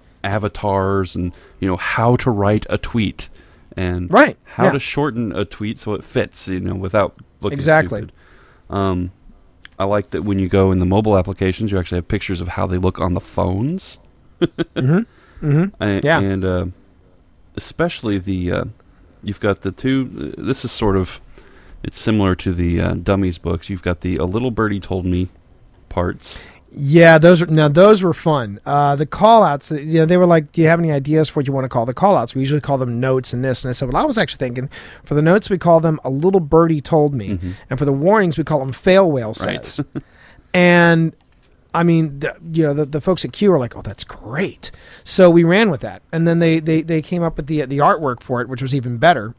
avatars and, you know, how to write a tweet and right. how yeah. to shorten a tweet so it fits, you know, without looking exactly. stupid. Um, I like that when you go in the mobile applications, you actually have pictures of how they look on the phones. mm-hmm. Mm-hmm. And, yeah. and uh, especially the uh, you've got the two. Uh, this is sort of it's similar to the uh, Dummies books. You've got the A Little Birdie Told Me parts. Yeah, those are now those were fun. Uh, the call outs, you know, they were like, do you have any ideas for what you want to call the call outs? We usually call them notes and this. And I said, well, I was actually thinking for the notes, we call them A Little Birdie Told Me. Mm-hmm. And for the warnings, we call them Fail Whale Says. Right. And I mean, the, you know, the, the folks at Q were like, oh, that's great. So we ran with that. And then they, they, they came up with the, the artwork for it, which was even better.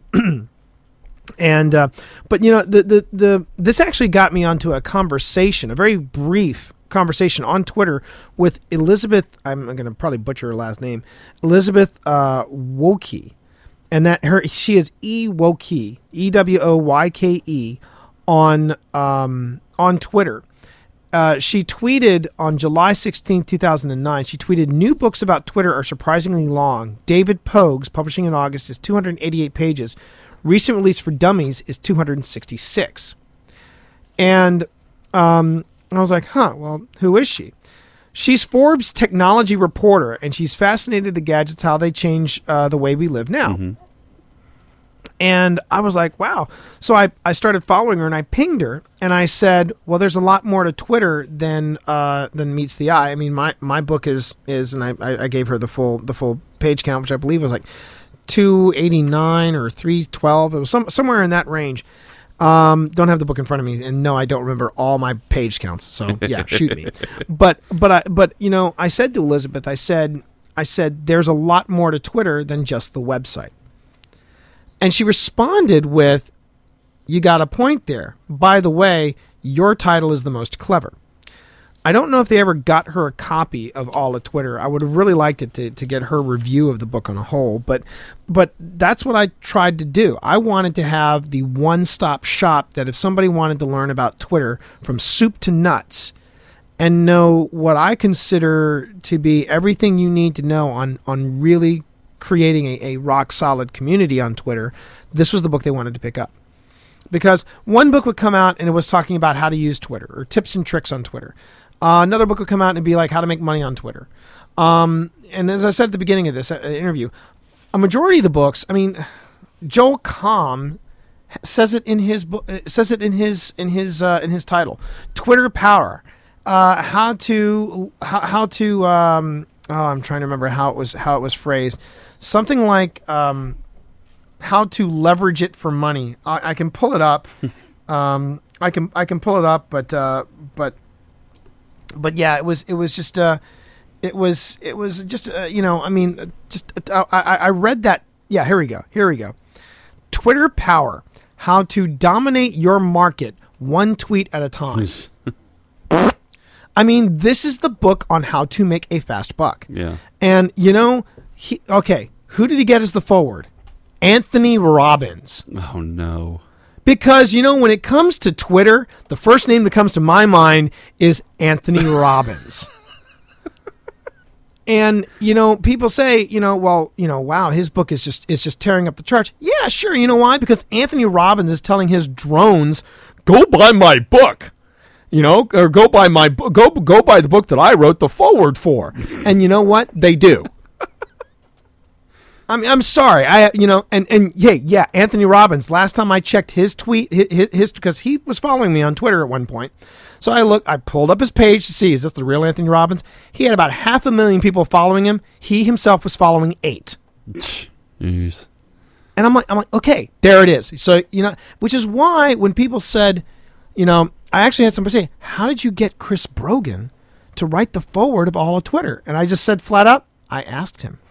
And, uh, but you know, the, the, the, this actually got me onto a conversation, a very brief conversation on Twitter with Elizabeth. I'm going to probably butcher her last name, Elizabeth uh, Woke, and that her she is E Woke, E W O Y K E on um, on Twitter. Uh, she tweeted on July sixteenth, two thousand nine. She tweeted, "New books about Twitter are surprisingly long. David Pogue's, publishing in August, is two hundred eighty-eight pages. Recent release for Dummies is two hundred sixty-six." And um, I was like, huh, well, who is she? She's Forbes technology reporter, and she's fascinated the gadgets, how they change uh, the way we live now. Mm-hmm. And I was like, wow. So I, I started following her, and I pinged her, and I said, well, there's a lot more to Twitter than uh, than meets the eye. I mean, my, my book is, is and I, I gave her the full the full page count, which I believe was like two eighty-nine or three twelve. It was some, somewhere in that range. Um, don't have the book in front of me, and no, I don't remember all my page counts. So yeah, shoot me. But but I but you know, I said to Elizabeth, I said I said there's a lot more to Twitter than just the website. And she responded with, "You got a point there. By the way, your title is the most clever." I don't know if they ever got her a copy of all of Twitter. I would have really liked it to, to get her review of the book on a whole, but but that's what I tried to do. I wanted to have the one-stop shop that if somebody wanted to learn about Twitter from soup to nuts and know what I consider to be everything you need to know on, on really creating a, a rock-solid community on Twitter, this was the book they wanted to pick up. Because one book would come out and it was talking about how to use Twitter or tips and tricks on Twitter. Uh, another book would come out and it'd be like how to make money on Twitter. Um, and as I said at the beginning of this uh, interview, a majority of the books, I mean, Joel Comm says it in his book, says it in his in his uh, in his title, Twitter Power. Uh, how to how, how to um, oh, I'm trying to remember how it was how it was phrased. Something like um, how to leverage it for money. I, I can pull it up. um, I can I can pull it up, but uh, but. but yeah, it was it was just uh, it was it was just uh, you know, I mean, just uh, I, I read that. Yeah, here we go. Here we go. Twitter Power: How to Dominate Your Market One Tweet at a Time. I mean, this is the book on how to make a fast buck. Yeah. And, you know, he, okay, who did he get as the forward? Anthony Robbins. Oh, no. Because, you know, when it comes to Twitter, the first name that comes to my mind is Anthony Robbins. And, you know, people say, you know, well, you know, wow, his book is just is just tearing up the charts. Yeah, sure. You know why? Because Anthony Robbins is telling his drones, go buy my book. You know, or go buy my go go buy the book that I wrote the forward for. And you know what? They do. I mean, I'm sorry. I you know, and and yeah, yeah, Anthony Robbins. Last time I checked his tweet, his because he was following me on Twitter at one point. So I look, I pulled up his page to see, is this the real Anthony Robbins? He had about half a million people following him. He himself was following eight. Jeez. And I'm like, I'm like, okay, there it is. So you know, which is why when people said, you know. I actually had somebody say, how did you get Chris Brogan to write the forward of all of Twitter? And I just said flat out, I asked him.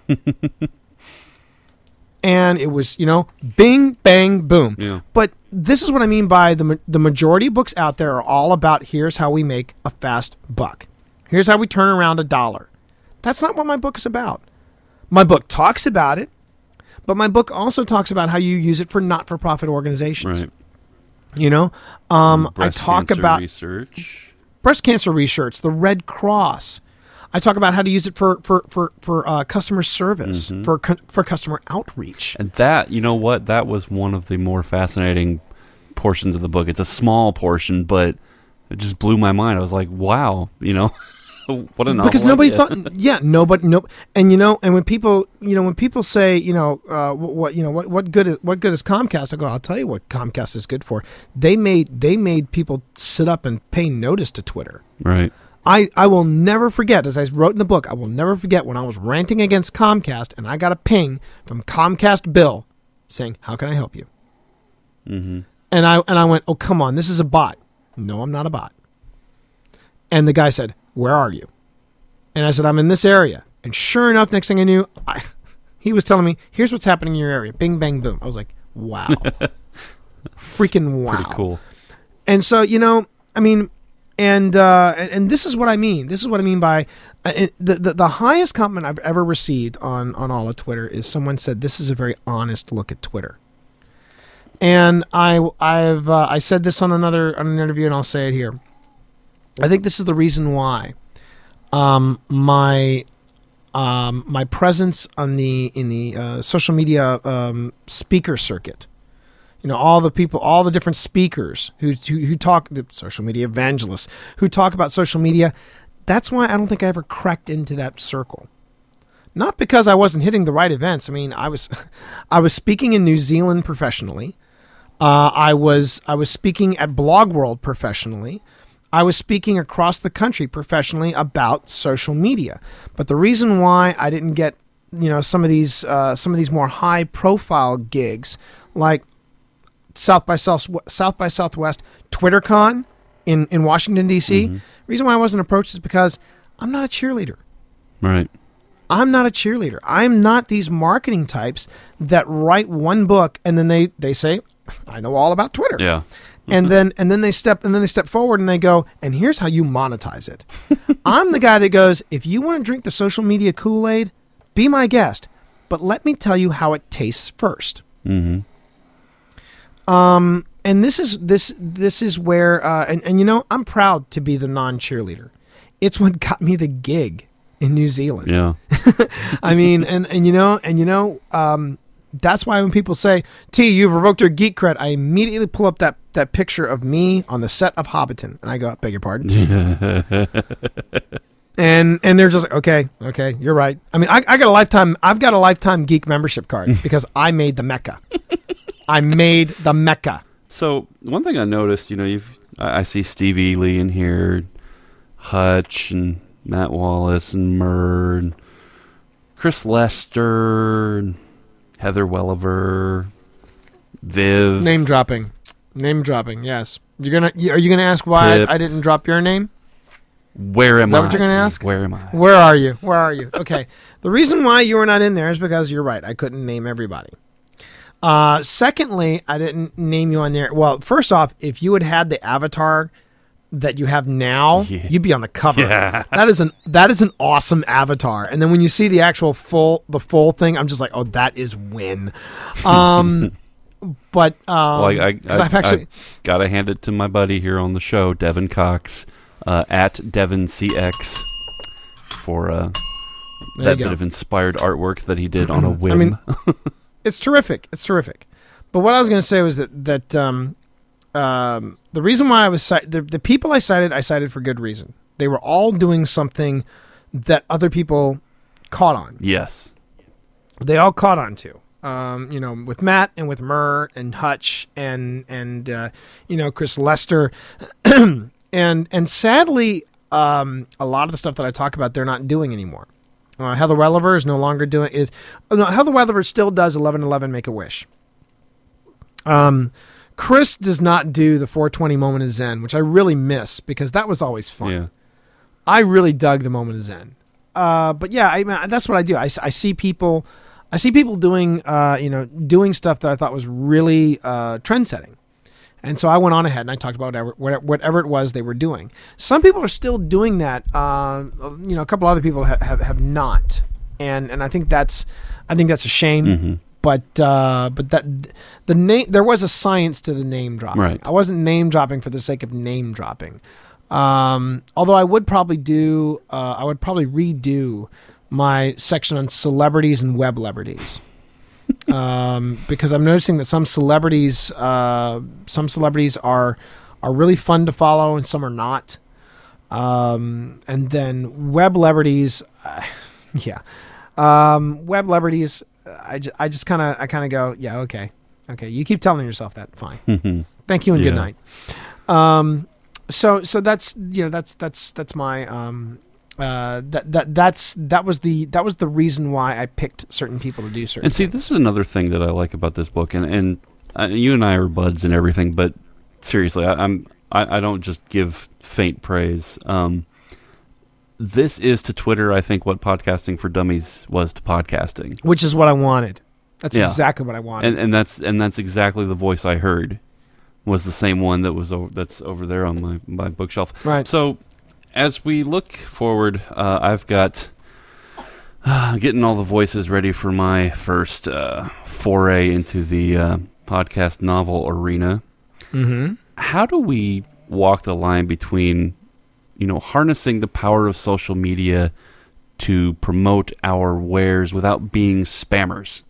And it was, you know, bing, bang, boom. Yeah. But this is what I mean by the the majority of books out there are all about here's how we make a fast buck. Here's how we turn around a dollar. That's not what my book is about. My book talks about it, but my book also talks about how you use it for not-for-profit organizations. Right. You know, um, I breast talk cancer about research, breast cancer research, the Red Cross. I talk about how to use it for for for for uh, customer service, mm-hmm. for cu- for customer outreach. And that, you know what, that was one of the more fascinating portions of the book. It's a small portion, but it just blew my mind. I was like, wow, you know. What a novel because nobody idea. thought, yeah, nobody, no, and you know, and when people, you know, when people say, you know, uh, what, what, you know, what, what good is what good is Comcast? I go, I'll tell you what Comcast is good for. They made they made people sit up and pay notice to Twitter. Right. I, I will never forget, as I wrote in the book, I will never forget when I was ranting against Comcast and I got a ping from Comcast Bill saying, "How can I help you?" Mm-hmm. And I and I went, "Oh, come on, this is a bot." No, I'm not a bot. And the guy said, "Where are you?" And I said, "I'm in this area." And sure enough, next thing I knew, I, he was telling me, "Here's what's happening in your area." Bing, bang, boom. I was like, wow. Freaking wow. Pretty cool. And so, you know, I mean, and uh, and, and this is what I mean. This is what I mean by uh, the, the the highest compliment I've ever received on, on all of Twitter is someone said, "This is a very honest look at Twitter." And I, I've uh, I said this on another on an interview, and I'll say it here. I think this is the reason why um, my um, my presence on the in the uh, social media um, speaker circuit, you know, all the people, all the different speakers who, who who talk, the social media evangelists who talk about social media. That's why I don't think I ever cracked into that circle. Not because I wasn't hitting the right events. I mean, I was I was speaking in New Zealand professionally. Uh, I was I was speaking at Blog World professionally. I was speaking across the country professionally about social media. But the reason why I didn't get, you know, some of these uh, some of these more high profile gigs like South by South South by Southwest, TwitterCon in, in Washington D C. Mm-hmm. The reason why I wasn't approached is because I'm not a cheerleader. Right. I'm not a cheerleader. I'm not these marketing types that write one book and then they, they say, I know all about Twitter. Yeah. and then and then they step and then they step forward and they go, and here's how you monetize it. I'm the guy that goes, if you want to drink the social media Kool-Aid, be my guest, but let me tell you how it tastes first. Mm-hmm. Um, and this is this this is where uh, and and you know, I'm proud to be the non-cheerleader. It's what got me the gig in New Zealand. Yeah. I mean, and and you know, and you know, um, that's why when people say, T, you've revoked your geek cred, I immediately pull up that, that picture of me on the set of Hobbiton. And I go, beg your pardon. and and they're just like, okay, okay, you're right. I mean, I, I got a lifetime, I've got a lifetime geek membership card because I made the Mecca. I made the Mecca. So one thing I noticed, you know, you've I, I see Steve Ely in here, Hutch and Matt Wallace and Murr, and Chris Lester, and Heather Welliver, Viv. Name dropping, name dropping. Yes, you're gonna. Are you gonna ask why I, I didn't drop your name? Where am Is that I? what you're going to Tim? ask? Where am I? Where are you? Where are you? Okay. The reason why you were not in there is because you're right. I couldn't name everybody. Uh, secondly, I didn't name you on there. Well, first off, if you had had the avatar that you have now, Yeah. you'd be on the cover. Yeah. That is an that is an awesome avatar. And then when you see the actual full the full thing, I'm just like, oh, that is win. Um, but um, Well, I, I, 'cause I, I've actually I gotta hand it to my buddy here on the show, Devin Cox, uh, at Devin C X, for uh, There that you bit go. of inspired artwork that he did on a whim. I mean, it's terrific. It's terrific. But what I was going to say was that that um, um, the reason why I was cit- the the people I cited, I cited for good reason. They were all doing something that other people caught on. yes. They all caught on to. Um, you know, with Matt and with Murr and Hutch and and uh, you know Chris Lester, and and sadly, um, a lot of the stuff that I talk about, they're not doing anymore. Uh, Heather Welliver is no longer doing is oh, no, Heather Welliver still does eleven eleven Make a Wish. Um, Chris does not do the four twenty Moment of Zen, which I really miss because that was always fun. Yeah. I really dug the Moment of Zen. Uh, but yeah, I mean, that's what I do. I, I see people, I see people doing, uh, you know, doing stuff that I thought was really uh, trend setting. And so I went on ahead and I talked about whatever, whatever it was they were doing. Some people are still doing that. Uh, you know, a couple other people have, have, have not, and and I think that's I think that's a shame. Mm-hmm. But uh, but that the name there was a science to the name dropping. Right. I wasn't name dropping for the sake of name dropping. Um, although I would probably do, uh, I would probably redo my section on celebrities and web celebrities. um, because I'm noticing that some celebrities, uh, some celebrities are are really fun to follow, and some are not. Um, and then web celebrities, uh, yeah, um, web celebrities. I just, I just kind of, I kind of go, yeah, okay, okay. You keep telling yourself that, fine. Thank you and Yeah. good night. Um, so, so that's you know, that's that's that's my um, uh, that that that's that was the that was the reason why I picked certain people to do certain. And see, things. this is another thing that I like about this book, and and uh, you and I are buds and everything, but seriously, I, I'm I, I don't just give faint praise. Um, this is to Twitter, I think, what Podcasting for Dummies was to podcasting, which is what I wanted. That's Yeah. exactly what I wanted. and and that's and that's exactly the voice I heard. Was the same one that was over, that's over there on my, my bookshelf. Right. So, as we look forward, uh, I've got uh, getting all the voices ready for my first uh, foray into the uh, podcast novel arena. Mm-hmm. How do we walk the line between, you know, harnessing the power of social media to promote our wares without being spammers?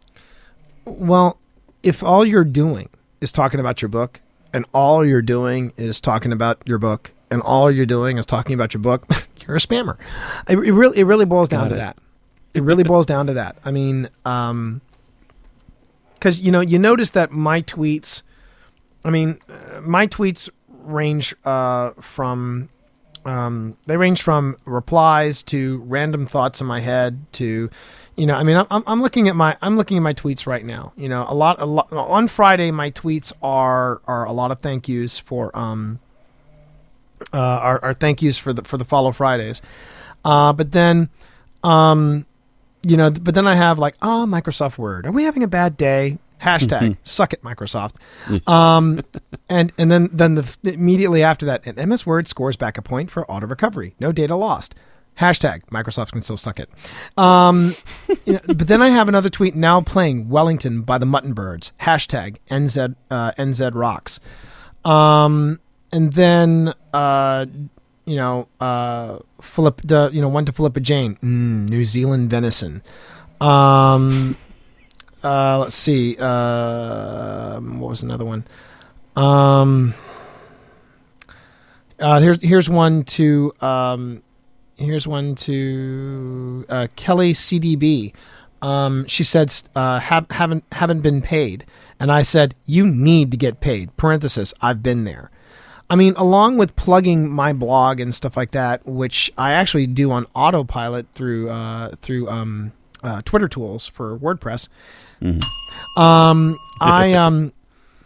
Well, if all you're doing is talking about your book, and all you're doing is talking about your book, and all you're doing is talking about your book, you're a spammer. It, it really, it really boils down Got to it. that. It really boils down to that. I mean, um, because you know, you notice that my tweets. I mean, uh, my tweets range uh, from. Um, they range from replies to random thoughts in my head to, you know, I mean, I'm I'm looking at my I'm looking at my tweets right now. You know, a lot a lot on Friday. My tweets are are a lot of thank yous for um. Uh, are, are thank yous for the for the follow Fridays, uh, but then, um, you know, but then I have like, ah, oh, Microsoft Word. Are we having a bad day? Hashtag suck it, Microsoft. Um, and and then then the immediately after that, and M S Word scores back a point for auto recovery. No data lost. Hashtag Microsoft can still suck it. Um, you know, but then I have another tweet now playing Wellington by the Muttonbirds. Hashtag N Z uh, N Z rocks. Um, and then uh, you know uh, Philip, uh, you know one to Philippa Jane. Mm, New Zealand venison. Um. Uh, let's see. Uh, what was another one? Um, uh, here's here's one to um, here's one to uh, Kelly C D B. Um, she said, uh, have, haven't haven't been paid, and I said, you need to get paid. Parenthesis, I've been there. I mean, along with plugging my blog and stuff like that, which I actually do on autopilot through uh, through um, uh, Twitter tools for WordPress. Mm-hmm. Um, I um,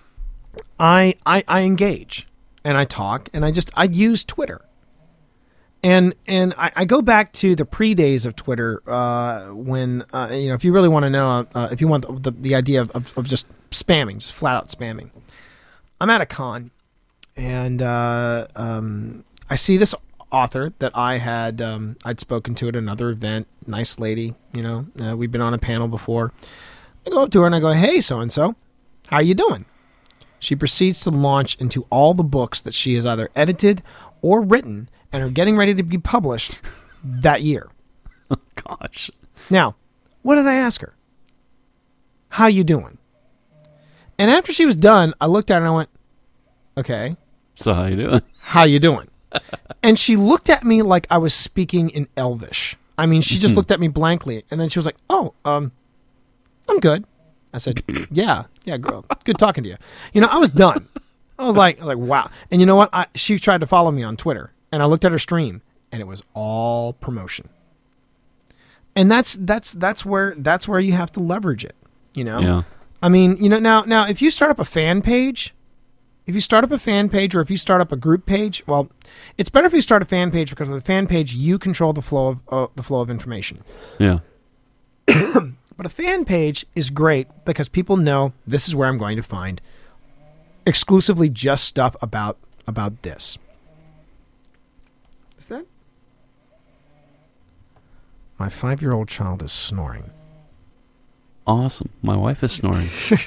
I I I engage and I talk and I just I use Twitter, And and I, I go back to the pre-days of Twitter uh, when, uh, you know, if you really want to know, uh, if you want the, the, the idea of, of, of just spamming, just flat out spamming. I'm at a con, and uh, um, I see this author that I had, um, I'd spoken to at another event, nice lady, you know, uh, we've been on a panel before. I go up to her and I go, hey, so-and-so, how you doing? She proceeds to launch into all the books that she has either edited or written and are getting ready to be published that year. Oh, gosh. Now, what did I ask her? How you doing? And after she was done, I looked at her and I went, okay. So how you doing? How you doing? And she looked at me like I was speaking in Elvish. I mean, she just looked at me blankly. And then she was like, oh, um, I'm good. I said, yeah, yeah, girl. Good talking to you. You know, I was done. I was like, I was like, wow. And you know what? I, she tried to follow me on Twitter. And I looked at her stream, and it was all promotion. And that's that's that's where that's where you have to leverage it. You know, Yeah. I mean, you know, now now if you start up a fan page, if you start up a fan page, or if you start up a group page, well, it's better if you start a fan page because with a fan page you control the flow of uh, the flow of information. Yeah. But a fan page is great because people know this is where I'm going to find exclusively just stuff about about this. Is that? My five-year-old child is snoring. Awesome. My wife is snoring.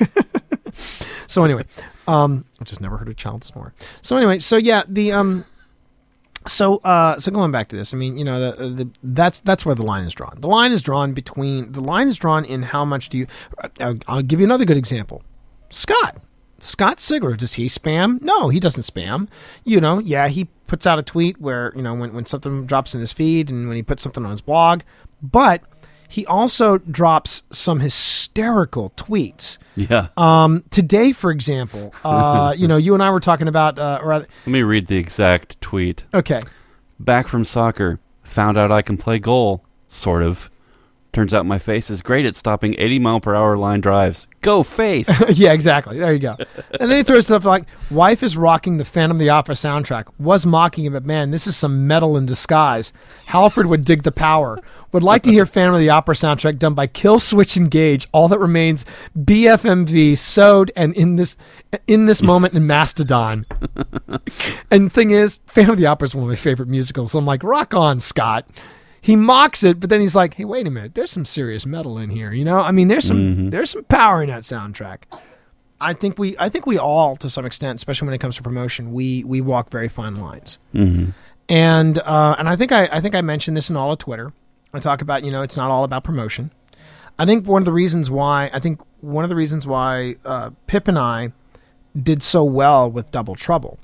So anyway, um, I just never heard a child snore. So anyway, so yeah, the um, so uh, so going back to this, I mean, you know, the, the that's that's where the line is drawn. The line is drawn between the line is drawn in how much do you? I'll, I'll give you another good example. Scott. Scott Sigler, does he spam? No, he doesn't spam. You know, yeah, he puts out a tweet where, you know, when, when something drops in his feed and when he puts something on his blog, but he also drops some hysterical tweets. Yeah. Um, today, for example, uh, you know, you and I were talking about, uh, or, Let me read the exact tweet. okay. Back from soccer. Found out I can play goal. Sort of. Turns out my face is great at stopping eighty mile per hour line drives. Go face! Yeah, exactly. There you go. And then he throws stuff like, wife is rocking the Phantom of the Opera soundtrack. Was mocking him, but man, this is some metal in disguise. Halford would dig the power. Would like to hear Phantom of the Opera soundtrack done by Kill Switch Engage. All that remains, B F M V, Sewed, and in this in this moment in Mastodon. And the thing is, Phantom of the Opera is one of my favorite musicals. So I'm like, rock on, Scott. He mocks it, but then he's like, hey, wait a minute. There's some serious metal in here. You know, I mean, there's some Mm-hmm. there's some power in that soundtrack. I think we I think we all, to some extent, especially when it comes to promotion, we we walk very fine lines. Mm-hmm. And uh, and I think I I think I mentioned this in all of Twitter. I talk about, you know, it's not all about promotion. I think one of the reasons why I think one of the reasons why uh, Pip and I did so well with Double Trouble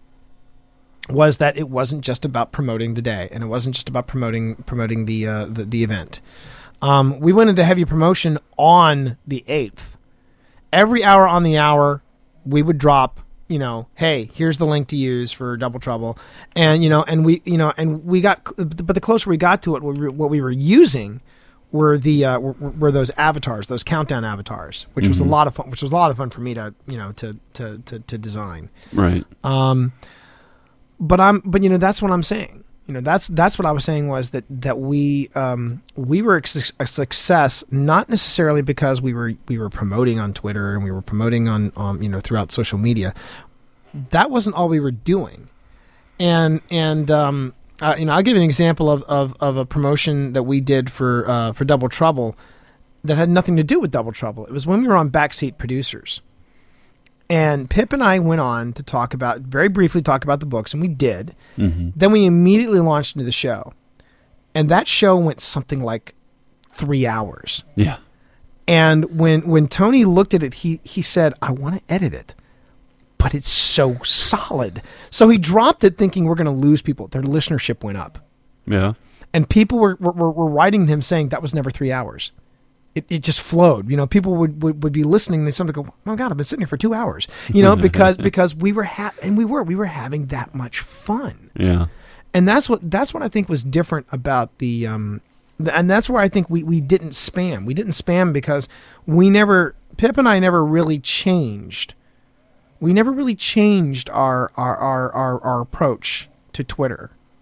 was that it wasn't just about promoting the day, and it wasn't just about promoting promoting the uh, the, the event. Um, we went into heavy promotion on the eighth. Every hour on the hour, we would drop, you know, hey, here's the link to use for Double Trouble, and you know, and we, you know, and we got, but the closer we got to it, what we were, what we were using were the uh, were, were those avatars, those countdown avatars, which mm-hmm. was a lot of fun. Which was a lot of fun for me to, you know, to to to, to design. Right. Um. But I'm, but you know, that's what I'm saying. You know, that's that's what I was saying was that that we um, we were a, su- a success, not necessarily because we were we were promoting on Twitter and we were promoting on um, you know, throughout social media. That wasn't all we were doing, and and um, uh, you know, I'll give you an example of, of, of a promotion that we did for uh, for Double Trouble that had nothing to do with Double Trouble. It was when we were on Backseat Producers. And Pip and I went on to talk about, very briefly talk about the books, and we did. Mm-hmm. Then we immediately launched into the show. And that show went something like three hours. Yeah. And when when Tony looked at it, he, he said, I want to edit it, but it's so solid. So he dropped it thinking we're going to lose people. Their listenership went up. Yeah. And people were, were, were writing him saying that was never three hours. It it just flowed. You know, people would, would, would be listening. And they somebody go, oh my God, I've been sitting here for two hours. You know, because because we were ha- and we were we were having that much fun. Yeah. And that's what that's what I think was different about the um, the, and that's where I think we, we didn't spam. We didn't spam because we never Pip and I never really changed. We never really changed our our our our, our approach to Twitter.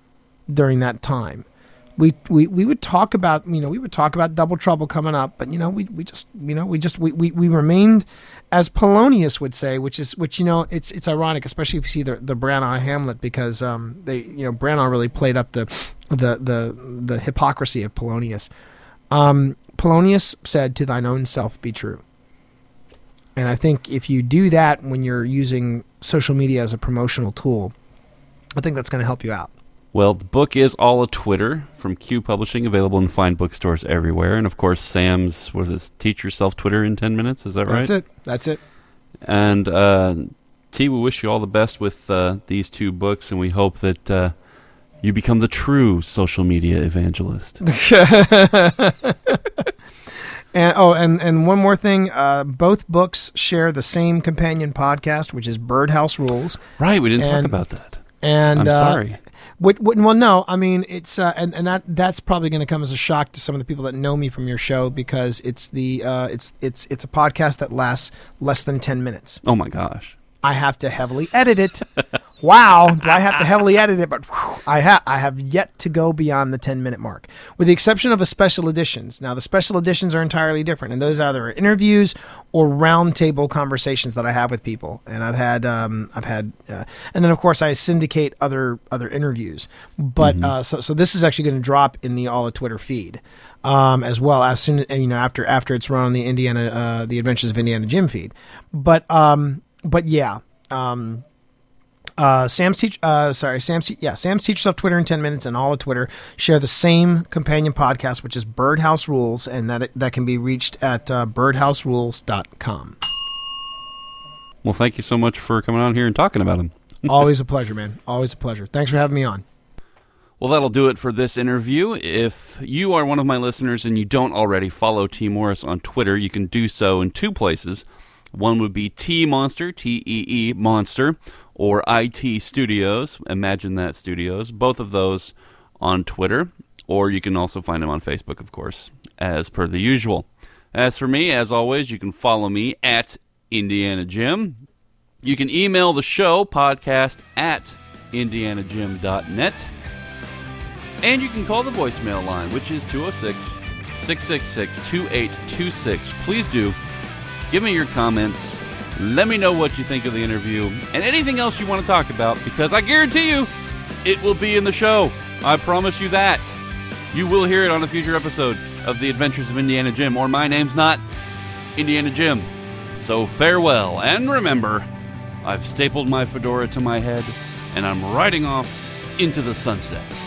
during that time. We, we we would talk about you know we would talk about Double Trouble coming up, but you know we we just you know we just we, we, we remained, as Polonius would say, which is which you know it's it's ironic, especially if you see the the Branagh Hamlet, because um they you know Branagh really played up the the the the hypocrisy of Polonius. Um, Polonius said, "To thine own self be true," and I think if you do that when you're using social media as a promotional tool, I think that's going to help you out. Well, the book is all a Twitter from Q Publishing, available in fine bookstores everywhere. And, of course, Sam's, was it Teach Yourself Twitter in ten minutes? Is that right? That's it. That's it. And, uh, T, we wish you all the best with uh, these two books, and we hope that uh, you become the true social media evangelist. and oh, and, and one more thing. Uh, both books share the same companion podcast, which is Birdhouse Rules. Right, we didn't and, talk about that. And I'm uh, sorry. What, what, well, no, I mean it's uh, and and that that's probably going to come as a shock to some of the people that know me from your show, because it's the uh, it's it's it's a podcast that lasts less than ten minutes. Oh my gosh! I have to heavily edit it. Wow, do I have to heavily edit it? But whew, I have I have yet to go beyond the ten minute mark, with the exception of a special editions. Now the special editions are entirely different, and those are either interviews or roundtable conversations that I have with people. And I've had um, I've had, uh, and then of course I syndicate other other interviews. But mm-hmm. uh, so so this is actually going to drop in the All of Twitter feed, um, as well as soon you know after after it's run on the Indiana uh, the Adventures of Indiana Jim feed. But um, but yeah. Um, Uh, Sam's teach, uh, sorry, Sam's, yeah, Sam's Teach Yourself Twitter in ten minutes and all of Twitter share the same companion podcast, which is Birdhouse Rules, and that that can be reached at uh, birdhouse rules dot com. Well, thank you so much for coming on here and talking about them. Always a pleasure, man. Always a pleasure. Thanks for having me on. Well, that'll do it for this interview. If you are one of my listeners and you don't already follow T. Morris on Twitter, you can do so in two places. One would be T Monster, T E E Monster, or I T Studios, Imagine That Studios, both of those on Twitter, or you can also find them on Facebook, of course, as per the usual. As for me, as always, you can follow me at Indiana Jim. You can email the show, podcast at indiana jim dot net, and you can call the voicemail line, which is two oh six, six six six, two eight two six. Please do. Give me your comments. Let me know what you think of the interview and anything else you want to talk about, because I guarantee you it will be in the show. I promise you that. You will hear it on a future episode of The Adventures of Indiana Jim, or my name's not Indiana Jim. So farewell, and remember, I've stapled my fedora to my head, and I'm riding off into the sunset.